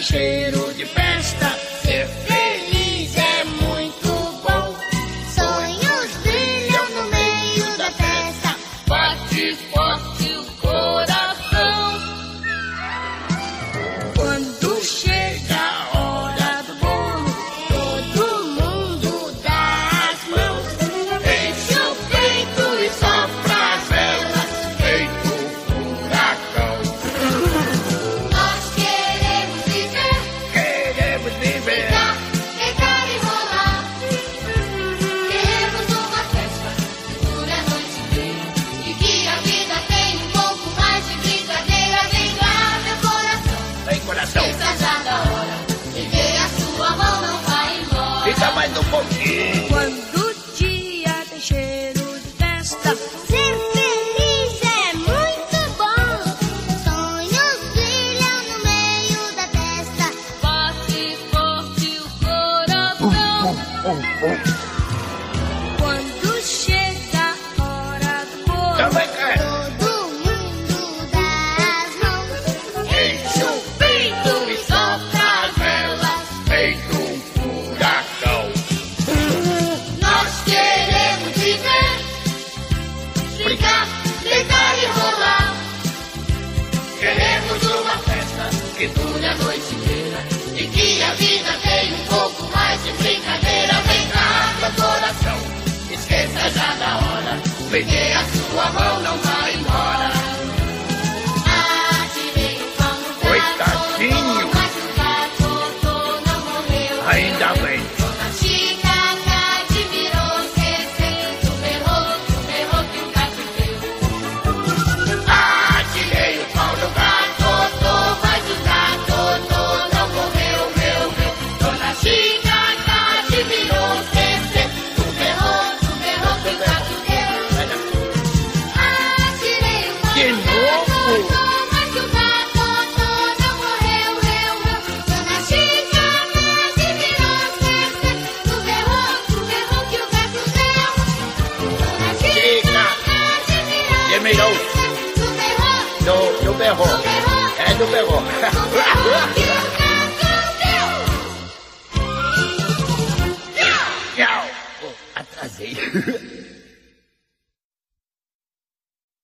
cheiro de festa. Ser feliz é muito bom. Sonhos brilham no meio da festa. Bate forte o coração. Quando chega a hora do bolo, Todo mundo dá as mãos. enche o peito e sopra as velas, feito um furacão. Nós queremos viver, Queremos viver, cantar e rolar. Queremos uma festa que dure a noite inteira e que a vida tenha um pouco mais de brincadeira. Vem cá, meu coração, vem coração, está já da hora. Peguei a sua mão, não vai embora. fica mais um pouquinho. Quando o dia tem cheiro de festa, Ser feliz é muito bom. Sonhos brilham no meio da festa. bate forte o coração. Quando chega a hora do bolo, Então vem cá, Todo mundo dá as mãos. enche o peito e sopra as velas, feito um furacão. Nós queremos viver, brincar, deitar e rolar. Queremos uma festa que dure a noite inteira E que a vida tenha um pouco mais de brincadeira. Vem cá, meu coração. Esqueça já da hora, peguei a sua mão, não vai embora. atirei o pau no gato. Coitadinho. Mas o gato não morreu. Ainda bem. Dona Chica admirou, esquecendo, berrou que o gato deu. Atirei o pau no gato, Mas o gato não morreu, meu. Dona Chica admirou, esquecendo, berrou que o gato deu. Atirei o pau De no novo? gato, mas o gato não morreu, meu. Dona Chica admirou, esquecendo, berrou que o gato deu. Dona Chica admirou, admirou. Do berro. É do berro. Tchau. Atrasei.